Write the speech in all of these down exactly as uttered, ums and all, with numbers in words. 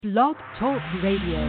Blog Talk Radio.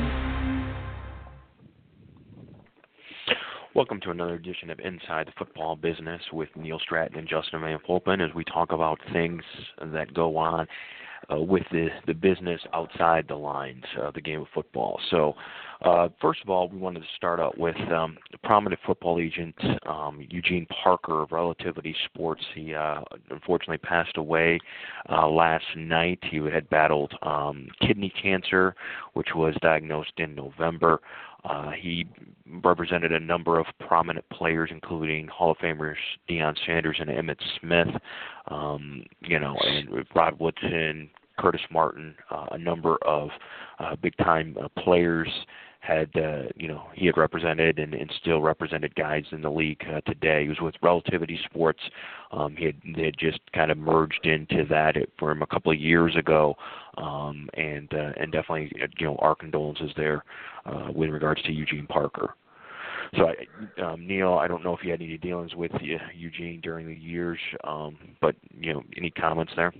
Welcome to another edition of Inside the Football Business with Neil Stratton and Justin Van Polpen as we talk about things that go on uh, with the, the business outside the lines of the game of football. So, uh, first of all, we wanted to start out with um, a prominent football agent, um, Eugene Parker of Relativity Sports. He uh, unfortunately passed away uh, last night. He had battled um, kidney cancer, which was diagnosed in November. Uh, he represented a number of prominent players, including Hall of Famers Deion Sanders and Emmitt Smith, um, you know, and Rod Woodson, Curtis Martin, uh, a number of uh, big-time uh, players had, uh, you know, he had represented and, and still represented guys in the league uh, today. He was with Relativity Sports. Um, he had, they had just kind of merged into that for him a couple of years ago, um, and uh, and definitely, you know, our condolences there uh, with regards to Eugene Parker. So, I, um, Neil, I don't know if you had any dealings with uh, Eugene during the years, um, but, you know, any comments there?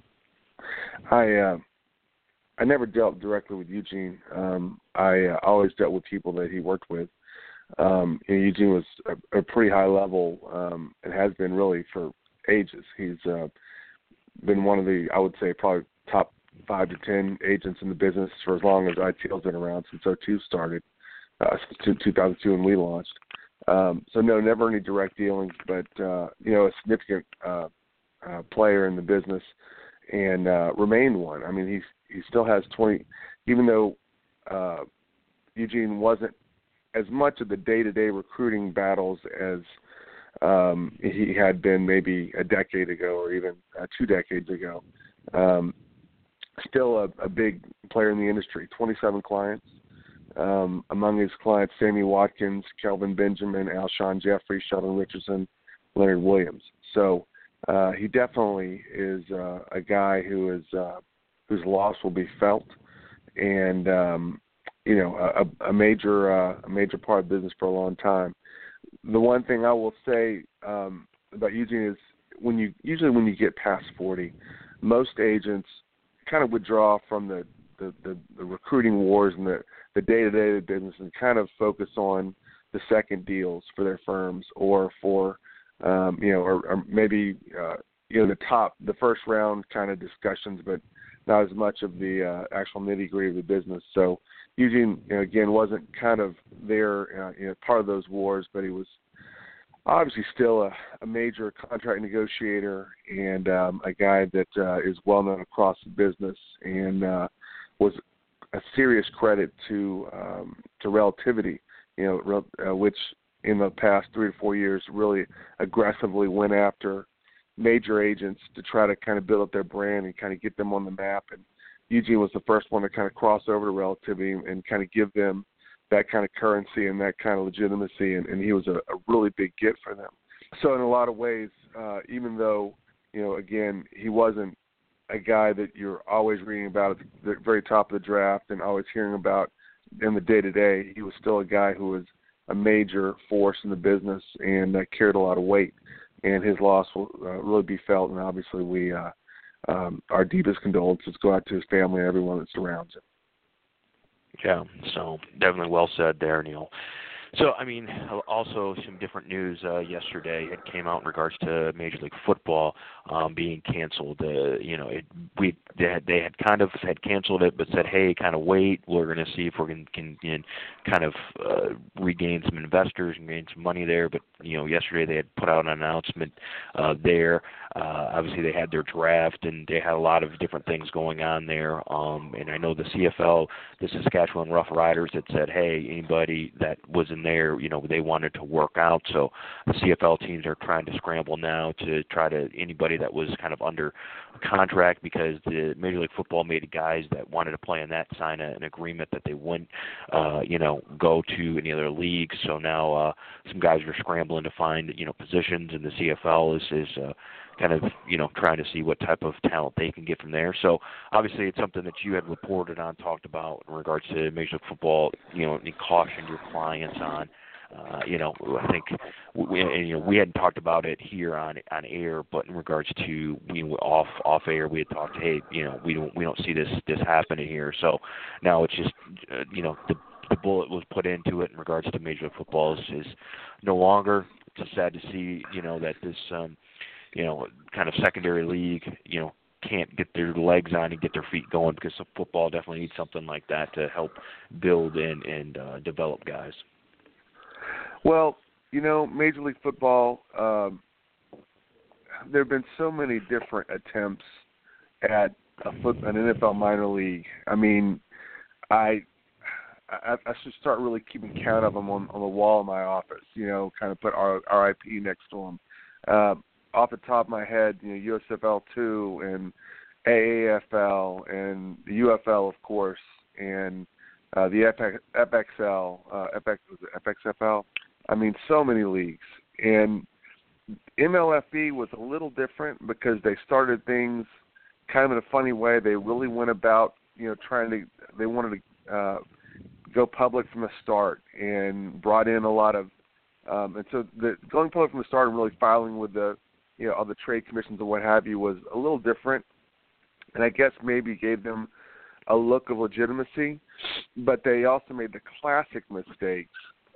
I uh, I never dealt directly with Eugene. Um, I uh, always dealt with people that he worked with. Um, and Eugene was a, a pretty high level um, and has been really for ages. He's uh, been one of the, I would say, probably top five to ten agents in the business for as long as I T L's been around, since oh two started, uh, since two thousand two when we launched. Um, so, no, never any direct dealings, but, uh, you know, a significant uh, uh, player in the business and uh, remained one. I mean, he's, he still has twenty, even though uh, Eugene wasn't as much of the day-to-day recruiting battles as um, he had been maybe a decade ago or even uh, two decades ago. Um, still a, a big player in the industry, twenty-seven clients. Um, among his clients, Sammy Watkins, Kelvin Benjamin, Alshon Jeffrey, Sheldon Richardson, Leonard Williams. So uh, he definitely is uh, a guy who is uh, whose loss will be felt, and um, you know, a, a major uh, a major part of business for a long time. The one thing I will say um, about Eugene is when you usually when you get past forty, most agents kind of withdraw from the, the, the, the recruiting wars and the, the day-to-day of the business and kind of focus on the second deals for their firms or for, um, you know, or, or maybe, uh, you know, the top, the first round kind of discussions, but not as much of the uh, actual nitty-gritty of the business. So Eugene, you know, again, wasn't kind of there, uh, you know, part of those wars, but he was obviously still a, a major contract negotiator and um, a guy that uh, is well known across the business and uh, was a serious credit to um, to Relativity, you know, uh, which in the past three to four years really aggressively went after major agents to try to kind of build up their brand and kind of get them on the map. And Eugene was the first one to kind of cross over to Relativity and kind of give them that kind of currency and that kind of legitimacy, and, and he was a, a really big get for them. So in a lot of ways, uh, even though, you know, again, he wasn't a guy that you're always reading about at the very top of the draft and always hearing about in the day-to-day, he was still a guy who was a major force in the business and uh, carried a lot of weight, and his loss will uh, really be felt, and obviously we, uh, um, our deepest condolences go out to his family and everyone that surrounds him. Yeah, so definitely well said there, Neil. So, I mean, also some different news uh, yesterday had came out in regards to Major League Football um, being canceled. Uh, you know, it, we they had, they had kind of had canceled it, but said, hey, kind of wait. We're going to see if we can, can, can kind of uh, regain some investors and gain some money there. But, you know, yesterday they had put out an announcement uh, there. Uh, obviously, they had their draft, and they had a lot of different things going on there. Um, and I know the C F L, the Saskatchewan Rough Riders, had said, hey, anybody that was in there, you know, they wanted to work out. So the C F L teams are trying to scramble now to try to anybody that was kind of under contract, because the Major League Football made guys that wanted to play in that sign a, an agreement that they wouldn't, uh, you know, go to any other leagues. So now uh, some guys are scrambling to find, you know, positions, and the C F L is is uh, kind of, you know, trying to see what type of talent they can get from there. So obviously it's something that you had reported on, talked about in regards to Major League Football, you know, and cautioned your clients on. Uh, you know, I think we, and, you know, we hadn't talked about it here on on air, but in regards to we you know, off off air, we had talked, hey, you know, we don't we don't see this this happening here. So now it's just, uh, you know, the the bullet was put into it in regards to Major League Football is, is no longer. It's just sad to see, you know, that this, um, you know, kind of secondary league, you know, can't get their legs on and get their feet going, because football definitely needs something like that to help build and, and uh, develop guys. Well, you know, Major League Football, um, there have been so many different attempts at a foot, an N F L minor league. I mean, I I, I should start really keeping count of them on, on the wall in my office, you know, kind of put R, R I P next to them. Uh, off the top of my head, you know, U S F L two and A A F L and the U F L, of course, and uh, the F X L, uh, F X, was it F X F L? I mean, so many leagues. And M L F B was a little different because they started things kind of in a funny way. They really went about, you know, trying to, they wanted to uh, go public from the start and brought in a lot of, um, and so the going public from the start and really filing with the, you know, all the trade commissions and what have you was a little different, and I guess maybe gave them a look of legitimacy, but they also made the classic mistakes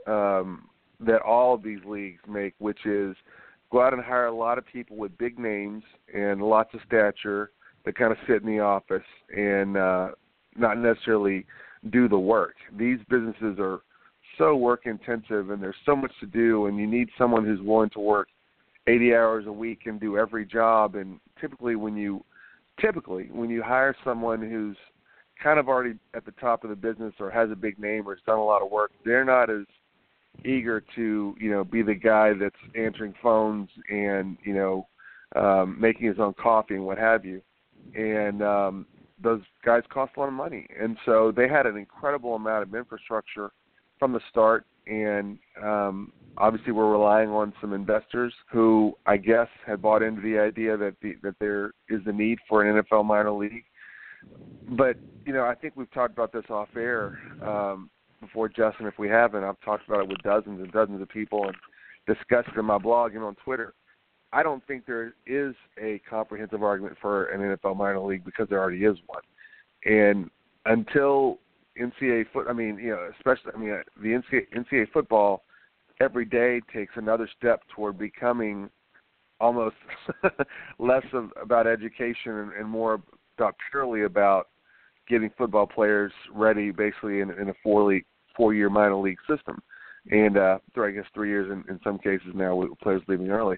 um, that all of these leagues make, which is go out and hire a lot of people with big names and lots of stature that kind of sit in the office and uh, not necessarily do the work. These businesses are so work intensive and there's so much to do, and you need someone who's willing to work eighty hours a week and do every job. And typically when you typically when you hire someone who's kind of already at the top of the business or has a big name or has done a lot of work, they're not as eager to, you know, be the guy that's answering phones and, you know, um, making his own coffee and what have you. And um, those guys cost a lot of money. And so they had an incredible amount of infrastructure from the start. And um, obviously we're relying on some investors who I guess had bought into the idea that the, that there is a need for an N F L minor league. But, you know, I think we've talked about this off air um, before, Justin. If we haven't, I've talked about it with dozens and dozens of people and discussed it in my blog and on Twitter. I don't think there is a comprehensive argument for an N F L minor league because there already is one. And until N C double A foot, I mean, you know, especially, I mean, the N C double A football every day takes another step toward becoming almost less of, about education and, and more about purely about getting football players ready, basically in, in a four league, four-year minor league system, and uh, I guess three years in, in some cases now with players leaving early.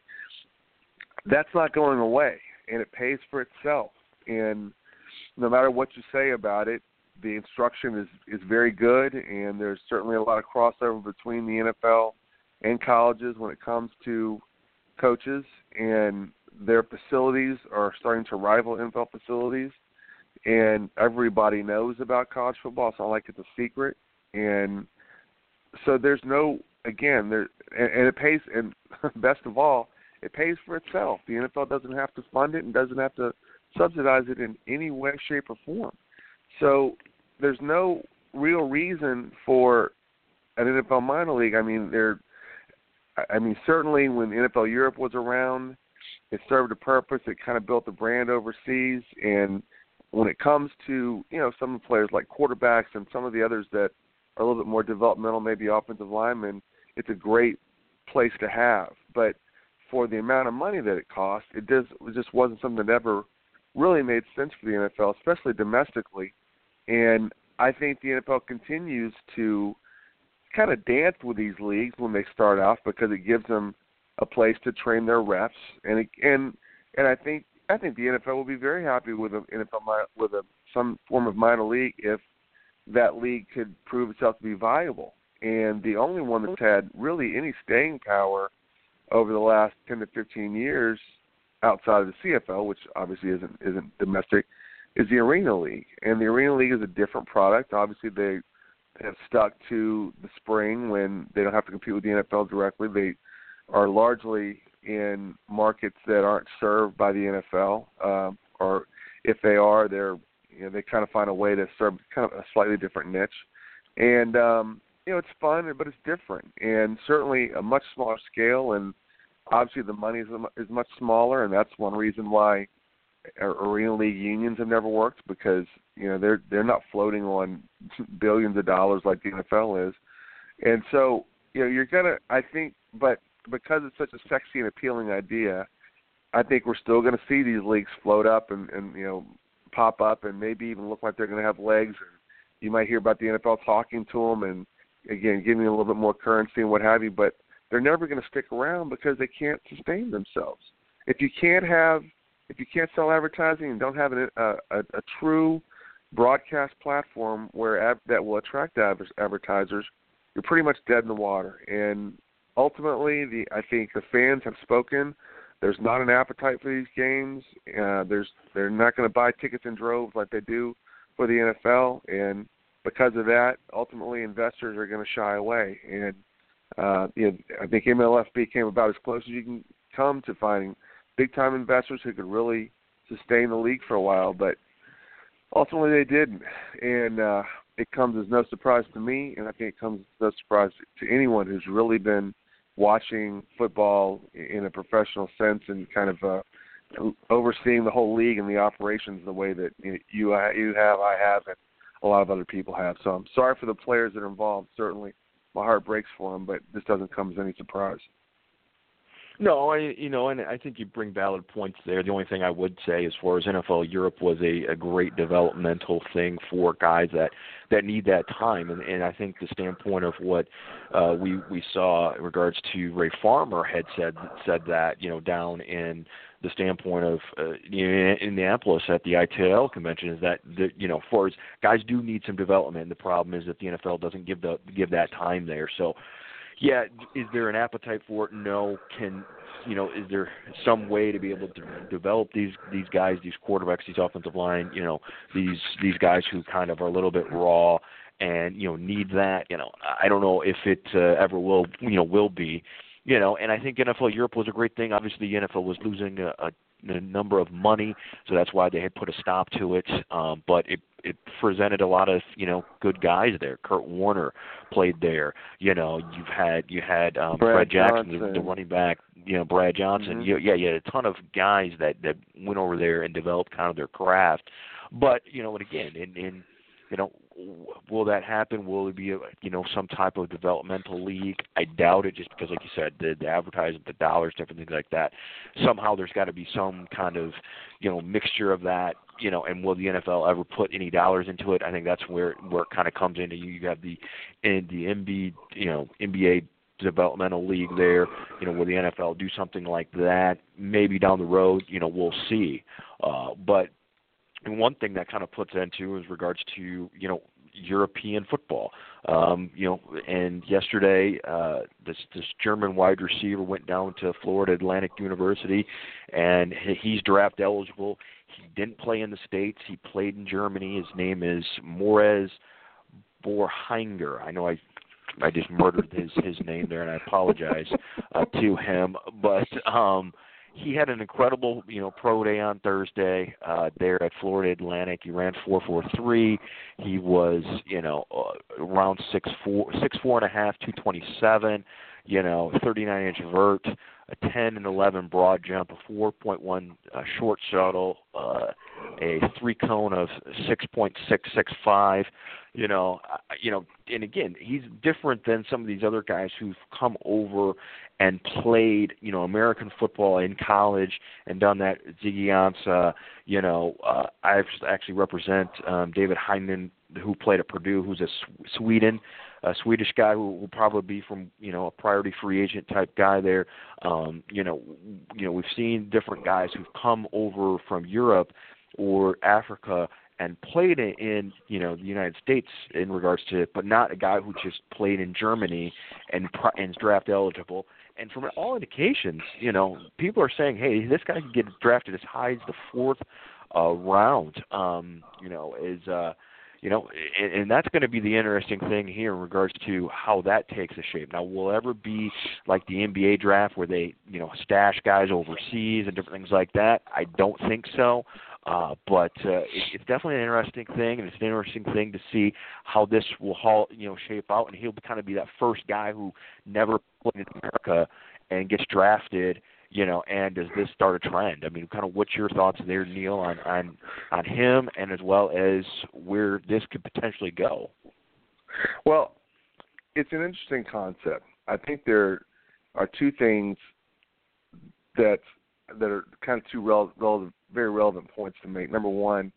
That's not going away, and it pays for itself. And no matter what you say about it, the instruction is, is very good, and there's certainly a lot of crossover between the N F L and colleges when it comes to coaches, and their facilities are starting to rival N F L facilities, and everybody knows about college football. It's not like it's a secret. And so there's no, again, there, and, and it pays, and best of all, it pays for itself. The N F L doesn't have to fund it and doesn't have to subsidize it in any way, shape, or form. So there's no real reason for an N F L minor league. I mean, there. I mean, certainly when N F L Europe was around, it served a purpose. It kind of built a brand overseas. And when it comes to, you know, some of the players like quarterbacks and some of the others that are a little bit more developmental, maybe offensive linemen, it's a great place to have. But for the amount of money that it cost, it, does, it just wasn't something that ever really made sense for the N F L, especially domestically. And I think the N F L continues to kind of dance with these leagues when they start off because it gives them a place to train their refs, and it, and and I think I think the N F L will be very happy with a N F L with a some form of minor league if that league could prove itself to be viable. And the only one that's had really any staying power over the last ten to fifteen years outside of the C F L, which obviously isn't isn't domestic, is the Arena League. And the Arena League is a different product. Obviously, they have stuck to the spring when they don't have to compete with the N F L directly. They are largely in markets that aren't served by the N F L, um, or if they are, they're you know they kind of find a way to serve kind of a slightly different niche. And um, you know, it's fun, but it's different, and certainly a much smaller scale, and obviously the money is, is much smaller, and that's one reason why Arena League unions have never worked, because, you know, they're they're not floating on billions of dollars like the N F L is. And so, you know, you're going to, I think, but because it's such a sexy and appealing idea, I think we're still going to see these leagues float up and, and, you know, pop up and maybe even look like they're going to have legs. And you might hear about the N F L talking to them and, again, giving a little bit more currency and what have you, but they're never going to stick around because they can't sustain themselves. If you can't have, if you can't sell advertising and don't have a, a, a true broadcast platform where ab, that will attract adver- advertisers, you're pretty much dead in the water. And ultimately, the I think the fans have spoken. There's not an appetite for these games. Uh, there's they're not going to buy tickets in droves like they do for the N F L, and because of that, ultimately investors are going to shy away. And uh, you know, I think M L F B came about as close as you can come to finding big-time investors who could really sustain the league for a while, but ultimately they didn't. And uh, it comes as no surprise to me, and I think it comes as no surprise to anyone who's really been watching football in a professional sense and kind of uh, overseeing the whole league and the operations the way that you you have, I have, and a lot of other people have. So I'm sorry for the players that are involved. Certainly, my heart breaks for them, but this doesn't come as any surprise. No, I you know, and I think you bring valid points there. The only thing I would say, as far as N F L Europe, was a, a great developmental thing for guys that, that need that time. And, and I think the standpoint of what uh, we we saw in regards to Ray Farmer had said said that, you know, down in the standpoint of uh, you know, in Indianapolis at the I T L convention, is that the, you know, for as guys do need some development. The problem is that the N F L doesn't give the give that time there. So. Yeah, is there an appetite for it? No. Can you know? Is there some way to be able to develop these these guys, these quarterbacks, these offensive line? You know, these these guys who kind of are a little bit raw and you know need that. You know, I don't know if it uh, ever will. You know, will be. You know, and I think N F L Europe was a great thing. Obviously, the N F L was losing a, a, a number of money, so that's why they had put a stop to it. Um, but it it presented a lot of you know good guys there. Kurt Warner played there. You know, you've had you had um, Brad Fred Jackson, Johnson. the, the running back. You know, Brad Johnson. Mm-hmm. You, yeah, you had a ton of guys that that went over there and developed kind of their craft. But you know, and again, in in you know, will that happen? Will it be, a, you know, some type of developmental league? I doubt it, just because, like you said, the, the advertising, the dollars, different things like that. Somehow there's got to be some kind of, you know, mixture of that, you know, and will the N F L ever put any dollars into it? I think that's where where it kind of comes into. You have the in the N B A, you know, N B A developmental league there. You know, will the N F L do something like that? Maybe down the road, you know, we'll see. Uh, but And one thing that kind of puts into is regards to, you know, European football. Um, you know, and yesterday, uh, this this German wide receiver went down to Florida Atlantic University, and he's draft eligible. He didn't play in the States. He played in Germany. His name is Moritz Borhinger. I know I I just murdered his his name there, and I apologize uh, to him, but um, he had an incredible, you know, pro day on Thursday uh, there at Florida Atlantic. He ran four four three. He was, you know, uh, around six four, six four and a half, two twenty seven. You know, thirty-nine inch vert, a ten and eleven broad jump, a four point one uh, short shuttle, uh, a three cone of six point six six five. You know, uh, you know, and again, he's different than some of these other guys who've come over and played, you know, American football in college and done that. Ziggy Ansah, you know, uh, I actually represent um, David Heineman, who played at Purdue, who's a Sweden, a Swedish guy who will probably be from, you know, a priority free agent type guy there. Um, you know, you know, we've seen different guys who've come over from Europe or Africa and played in, you know, the United States in regards to, but not a guy who just played in Germany and and is draft eligible. And from all indications, you know, people are saying, hey, this guy could get drafted as high as the fourth uh, round. Um, you know, is uh, you know, and, and that's going to be the interesting thing here in regards to how that takes a shape. Now, will it ever be like the N B A draft where they, you know, stash guys overseas and different things like that? I don't think so. Uh, but uh, it, it's definitely an interesting thing, and it's an interesting thing to see how this will haul, you know, shape out. And he'll kind of be that first guy who never played in America and gets drafted, you know, and does this start a trend? I mean, kind of what's your thoughts there, Neil, on, on, on him and as well as where this could potentially go? Well, it's an interesting concept. I think there are two things that that are kind of two rel- relevant, very relevant points to make. Number one,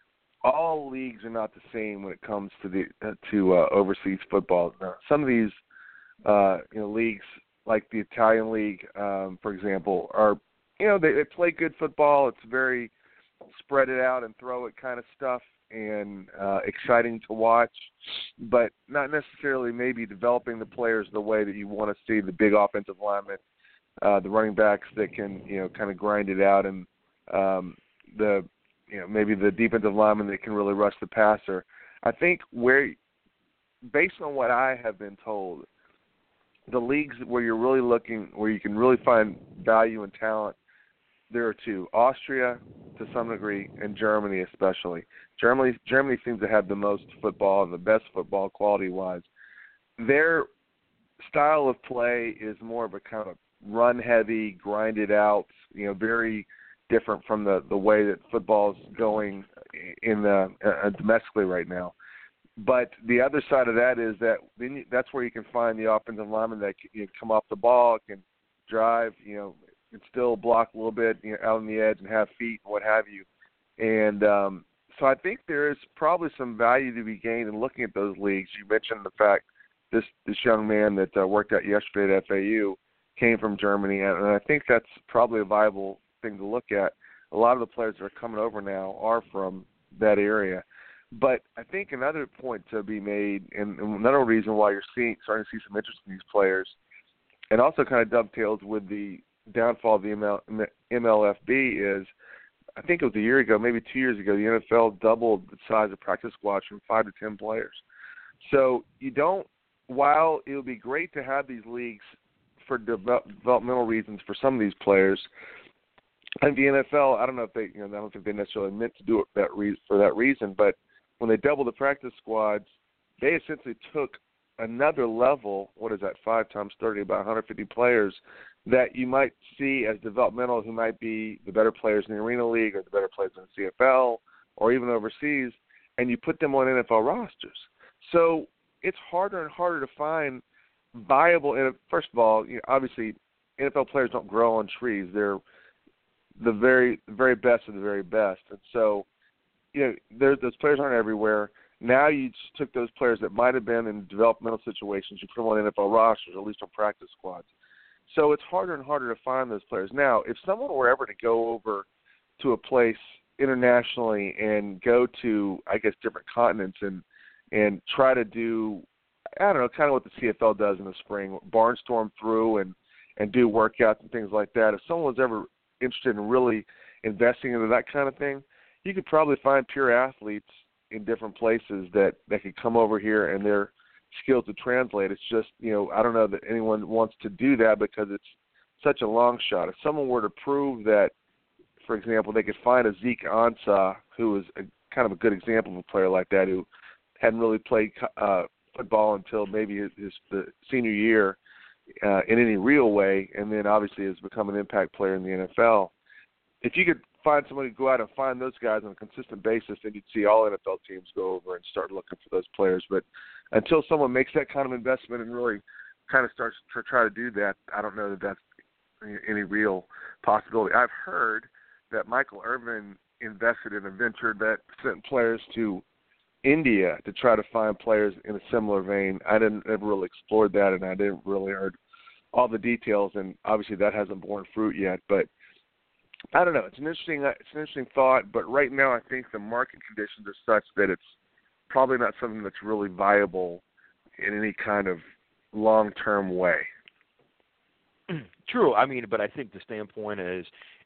all leagues are not the same when it comes to the uh, to uh, overseas football. Now, some of these uh, you know leagues, like the Italian league, um, for example, are you know they, they play good football. It's very spread it out and throw it kind of stuff, and uh, exciting to watch, but not necessarily maybe developing the players the way that you want to see the big offensive linemen, uh, the running backs that can, you know, kind of grind it out, and um, the, you know, maybe the defensive linemen that can really rush the passer. I think where, based on what I have been told, the leagues where you're really looking, where you can really find value and talent, there are two: Austria to some degree, and Germany especially. Germany Germany seems to have the most football and the best football quality-wise. Their style of play is more of a kind of run-heavy, grinded-out, you know, very different from the, the way that football is going in the uh, domestically right now. But the other side of that is that then you, that's where you can find the offensive lineman that can, you know, come off the ball, can drive, you know, can still block a little bit, you know, out on the edge and have feet and what have you. And um, so I think there is probably some value to be gained in looking at those leagues. You mentioned the fact this this young man that uh, worked out yesterday at F A U came from Germany, and I think that's probably a viable thing to look at. A lot of the players that are coming over now are from that area. But I think another point to be made, and another reason why you're seeing starting to see some interest in these players, and also kind of dovetails with the downfall of the M L F B, is I think it was a year ago, maybe two years ago, the N F L doubled the size of practice squads from five to ten players. So you don't, while it would be great to have these leagues for developmental reasons for some of these players, I think the N F L, I don't know if they, you know, I don't think they necessarily meant to do it that re- for that reason, but when they doubled the practice squads, they essentially took another level, what is that, five times thirty, about one hundred fifty players that you might see as developmental who might be the better players in the Arena League or the better players in the C F L or even overseas, and you put them on N F L rosters. So it's harder and harder to find viable, and first of all, you know, obviously N F L players don't grow on trees. They're the very the very best of the very best. And so, you know, those players aren't everywhere. Now you just took those players that might have been in developmental situations, you put them on N F L rosters, or at least on practice squads. So it's harder and harder to find those players. Now, if someone were ever to go over to a place internationally and go to, I guess, different continents and and try to do, I don't know, kind of what the C F L does in the spring, barnstorm through and, and do workouts and things like that, if someone was ever interested in really investing into that kind of thing, you could probably find pure athletes in different places that, that could come over here and their skills to translate. It's just, you know, I don't know that anyone wants to do that because it's such a long shot. If someone were to prove that, for example, they could find a Zeke Ansah, who is a, kind of a good example of a player like that, who hadn't really played uh, football until maybe his, his the senior year uh, in any real way, and then obviously has become an impact player in the N F L. If you could find somebody to go out and find those guys on a consistent basis, then you'd see all N F L teams go over and start looking for those players. But until someone makes that kind of investment and really kind of starts to try to do that, I don't know that that's any real possibility. I've heard that Michael Irvin invested in a venture that sent players to India to try to find players in a similar vein. I didn't ever really explore that, and I didn't really heard all the details, and obviously that hasn't borne fruit yet. But I don't know. It's an interesting, it's an interesting thought. But right now, I think the market conditions are such that it's probably not something that's really viable in any kind of long-term way. True. I mean, but I think the standpoint is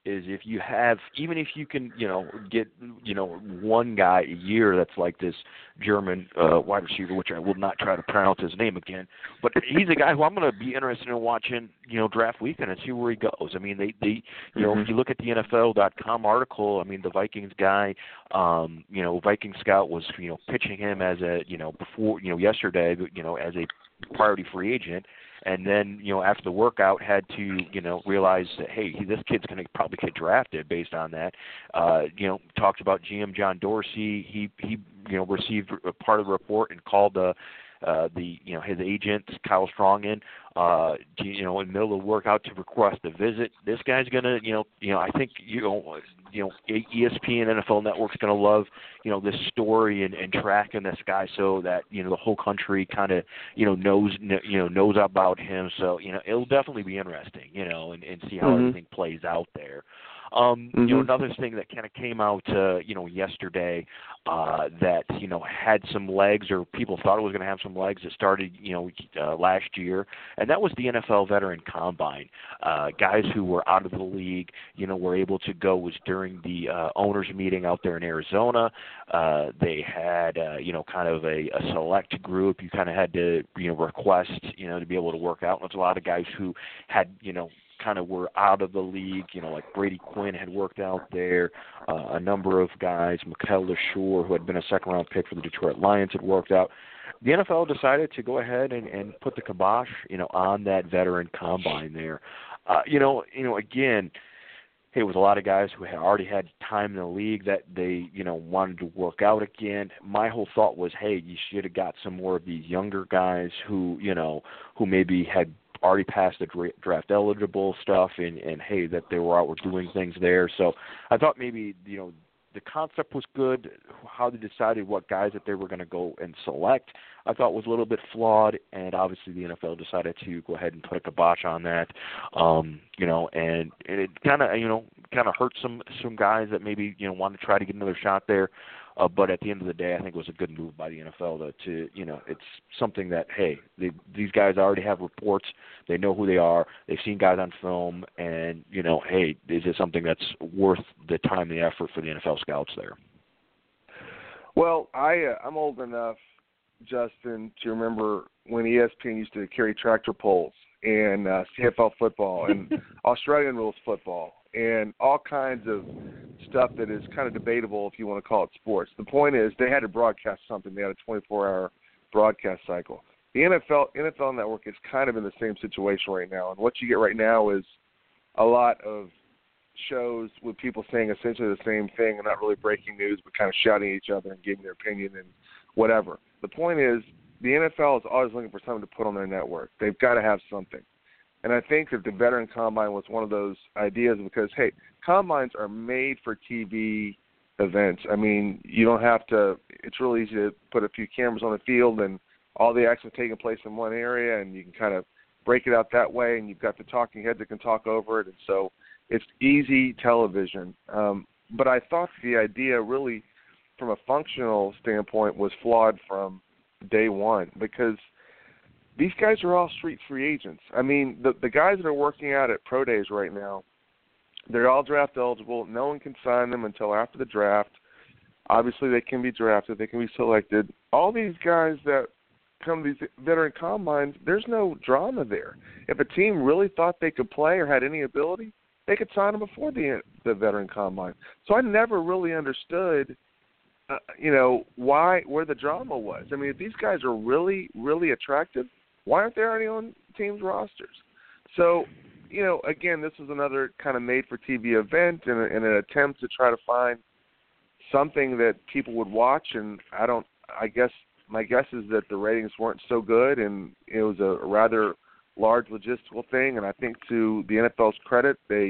is if you have, even if you can, you know, get, you know, one guy a year that's like this German uh, wide receiver, which I will not try to pronounce his name again, but he's a guy who I'm going to be interested in watching, you know, draft weekend and see where he goes. I mean, they, they you know, mm-hmm. if you look at the N F L dot com article, I mean, the Vikings guy, um, you know, Viking Scout was, you know, pitching him as a, you know, before, you know, yesterday, you know, as a priority free agent. And then, you know, after the workout, had to, you know, realize that, hey, this kid's going to probably get drafted based on that. Uh, you know, talked about G M John Dorsey. He, he, you know, received a part of the report and called the, uh, the, you know, his agent, Kyle Strongen, uh, you know, in the middle of the workout to request a visit. This guy's going to, you know, you know, I think, you know, you know, E S P N, N F L Network's going to love, you know, this story and, and tracking this guy so that, you know, the whole country kind of, you know, knows, you know, knows about him. So, you know, it'll definitely be interesting, you know, and, and see how mm-hmm. everything plays out there. Um, mm-hmm. You know, another thing that kind of came out, uh, you know, yesterday uh, that, you know, had some legs, or people thought it was going to have some legs, that started, you know, uh, last year, and that was the N F L Veteran Combine. Uh, guys who were out of the league, you know, were able to go. Was during the uh, owners' meeting out there in Arizona. Uh, they had, uh, you know, kind of a, a select group. You kind of had to, you know, request, you know, to be able to work out. And there's a lot of guys who had, you know, kind of were out of the league, you know, like Brady Quinn had worked out there. Uh, a number of guys, Mikel LeSure, who had been a second-round pick for the Detroit Lions, had worked out. The N F L decided to go ahead and, and put the kibosh, you know, on that veteran combine there. Uh, you know, you know, again, hey, it was a lot of guys who had already had time in the league that they, you know, wanted to work out again. My whole thought was, hey, you should have got some more of these younger guys who, you know, who maybe had already passed the dra- draft eligible stuff, and, and hey, that they were out were doing things there. So I thought maybe, you know, the concept was good. How they decided what guys that they were going to go and select, I thought was a little bit flawed, and obviously the N F L decided to go ahead and put a kibosh on that. Um, you know, and, and it kind of, you know, kind of hurt some some guys that maybe, you know, wanted to try to get another shot there. Uh, but at the end of the day, I think it was a good move by the N F L to, to you know, it's something that, hey, they, these guys already have reports. They know who they are. They've seen guys on film. And, you know, hey, is it something that's worth the time and the effort for the N F L scouts there? Well, I, uh, I'm old enough, Justin, to remember when E S P N used to carry tractor poles and uh, C F L football and Australian rules football and all kinds of stuff that is kind of debatable if you want to call it sports. The point is they had to broadcast something. They had a twenty-four hour broadcast cycle. The N F L N F L Network is kind of in the same situation right now, and what you get right now is a lot of shows with people saying essentially the same thing and not really breaking news, but kind of shouting at each other and giving their opinion and whatever. The point is the N F L is always looking for something to put on their network. They've got to have something. And I think that the Veteran Combine was one of those ideas because, hey, combines are made for T V events. I mean, you don't have to – it's really easy to put a few cameras on the field and all the action taking place in one area, and you can kind of break it out that way, and you've got the talking heads that can talk over it. And so it's easy television. Um, but I thought the idea really, from a functional standpoint, was flawed from day one because – these guys are all street free agents. I mean, the the guys that are working out at pro days right now, they're all draft eligible. No one can sign them until after the draft. Obviously, they can be drafted. They can be selected. All these guys that come to these veteran combines, there's no drama there. If a team really thought they could play or had any ability, they could sign them before the the veteran combine. So I never really understood, uh, you know, why where the drama was. I mean, if these guys are really, really attractive, why aren't they already on teams' rosters? So, you know, again, this is another kind of made-for-T V event and, in an attempt to try to find something that people would watch. And I don't, I guess, my guess is that the ratings weren't so good, and it was a rather large logistical thing. And I think to the N F L's credit, they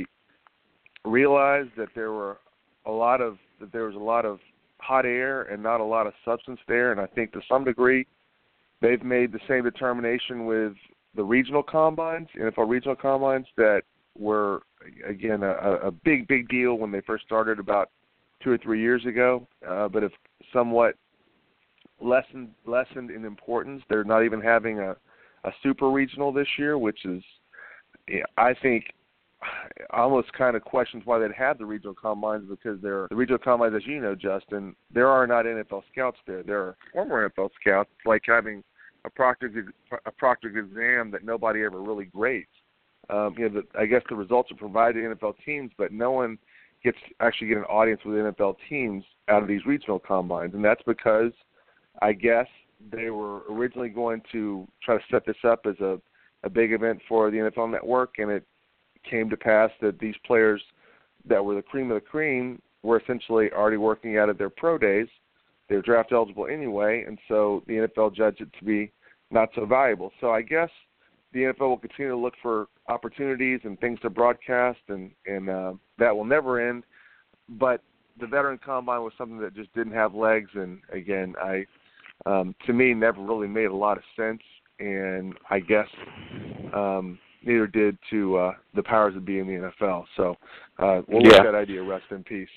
realized that there were a lot of that there was a lot of hot air and not a lot of substance there. And I think to some degree, they've made the same determination with the regional combines, N F L regional combines, that were, again, a, a big, big deal when they first started about two or three years ago, uh, but have somewhat lessened lessened in importance. They're not even having a, a super regional this year, which is, I think, I almost kind of questions why they'd have the regional combines, because they're, the regional combines, as you know, Justin, there are not N F L scouts there. There are former N F L scouts. It's like having a proctored, a proctored exam that nobody ever really grades. Um, you know, the, I guess the results are provided to N F L teams, but no one gets actually get an audience with N F L teams out of these regional combines, and that's because I guess they were originally going to try to set this up as a, a big event for the N F L Network, and it came to pass that these players that were the cream of the cream were essentially already working out of their pro days. They were draft eligible anyway, and so the N F L judged it to be not so valuable. So I guess the N F L will continue to look for opportunities and things to broadcast, and, and uh, that will never end. But the Veteran Combine was something that just didn't have legs, and, again, I um, to me never really made a lot of sense, and I guess um, neither did to uh, the powers that be in the N F L. So uh, we'll yeah. let that idea rest in peace.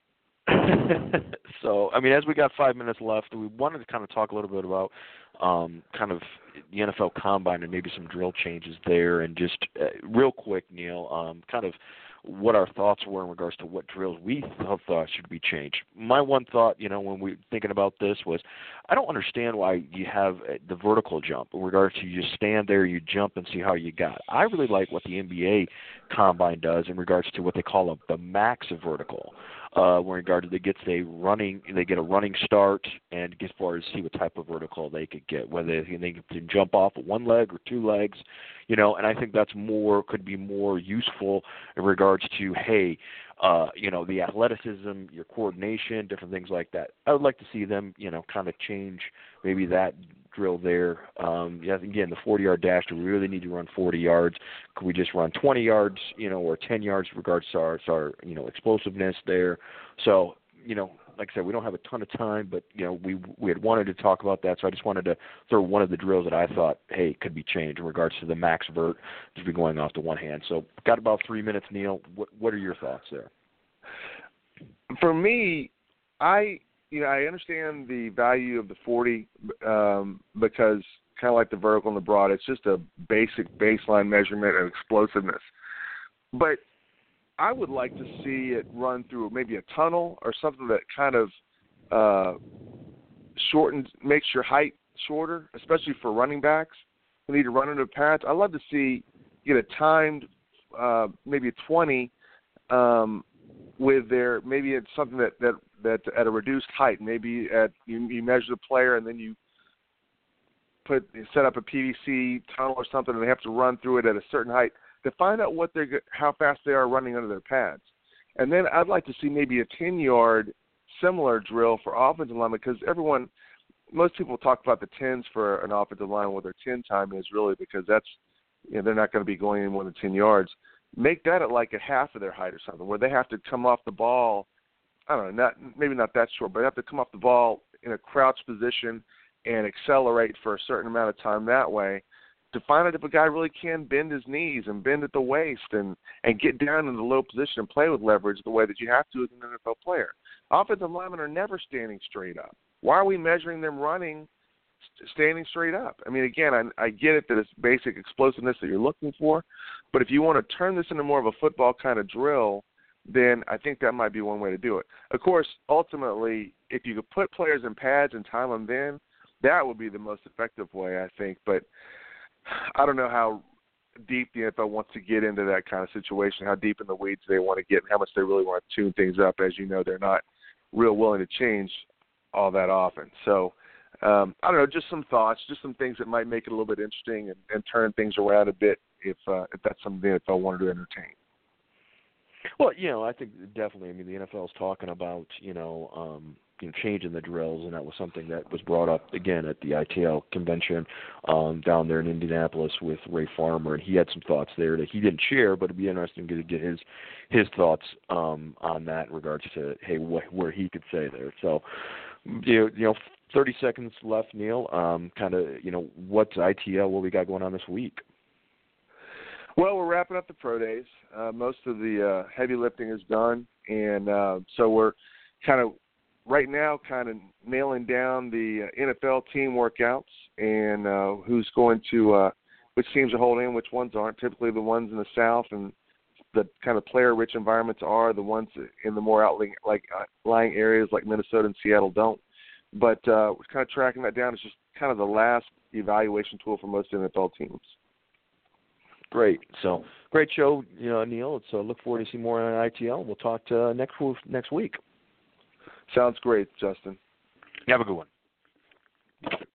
So, I mean, as we got five minutes left, we wanted to kind of talk a little bit about um, kind of the N F L Combine and maybe some drill changes there, and just uh, real quick, Neil, um, kind of what our thoughts were in regards to what drills we thought should be changed. My one thought, you know, when we were thinking about this was, I don't understand why you have the vertical jump in regards to you just stand there, you jump, and see how you got. I really like what the N B A Combine does in regards to what they call a, the max vertical. Uh, in regard to they get a running, they get a running start and get far to see what type of vertical they could get, whether they can jump off with one leg or two legs, you know. And I think that's more could be more useful in regards to hey, uh, you know, the athleticism, your coordination, different things like that. I would like to see them, you know, kind of change maybe that drill there. Um, yeah, again, the forty-yard dash, do we really need to run forty yards? Could we just run twenty yards, you know, or ten yards in regards to our, to our, you know, explosiveness there? So, you know, like I said, we don't have a ton of time, but, you know, we we had wanted to talk about that, so I just wanted to throw one of the drills that I thought, hey, could be changed in regards to the max vert to be going off to one hand. So got about three minutes, Neil. What, what are your thoughts there? For me, I... You know, I understand the value of the forty um, because kind of like the vertical and the broad, it's just a basic baseline measurement of explosiveness. But I would like to see it run through maybe a tunnel or something that kind of uh, shortens, makes your height shorter, especially for running backs who need to run into pads. I'd love to see get a timed, uh, maybe a twenty um, with their, maybe it's something that, that that at a reduced height, maybe at you, you measure the player and then you put set up a P V C tunnel or something, and they have to run through it at a certain height to find out what they're how fast they are running under their pads. And then I'd like to see maybe a ten-yard similar drill for offensive linemen, because everyone, most people talk about the tens for an offensive line, what their ten time is really, because that's, you know, they're not going to be going any more than ten yards. Make that at like a half of their height or something, where they have to come off the ball. I don't know, not maybe not that short, but have to come off the ball in a crouched position and accelerate for a certain amount of time that way to find out if a guy really can bend his knees and bend at the waist and, and get down in the low position and play with leverage the way that you have to as an N F L player. Offensive linemen are never standing straight up. Why are we measuring them running standing straight up? I mean, again, I, I get it that it's basic explosiveness that you're looking for, but if you want to turn this into more of a football kind of drill, then I think that might be one way to do it. Of course, ultimately, if you could put players in pads and time them then, that would be the most effective way, I think. But I don't know how deep the N F L wants to get into that kind of situation, how deep in the weeds they want to get, and how much they really want to tune things up. As you know, they're not real willing to change all that often. So, um, I don't know, just some thoughts, just some things that might make it a little bit interesting and, and turn things around a bit if uh, if that's something the N F L wanted to entertain. Well, you know, I think definitely. I mean, the N F L is talking about, you know, um, you know, changing the drills, and that was something that was brought up again at the I T L convention um, down there in Indianapolis with Ray Farmer, and he had some thoughts there that he didn't share, but it'd be interesting to get his his thoughts um, on that in regards to hey, wh- where he could say there. So, you know, you know, thirty seconds left, Neil. Um, kind of, you know, what's I T L? What we got going on this week? Well, we're wrapping up the pro days. Uh, most of the uh, heavy lifting is done, and uh, so we're kind of right now kind of nailing down the uh, N F L team workouts and uh, who's going to, uh, which teams are holding, which ones aren't. Typically the ones in the South and the kind of player-rich environments are. The ones in the more outlying like uh, lying areas like Minnesota and Seattle don't. But uh, we're kind of tracking that down. It's just kind of the last evaluation tool for most N F L teams. Great. So great show, you know, Neil. So look forward to see more on I T L. We'll talk to, uh, next next week. Sounds great, Justin. You have a good one.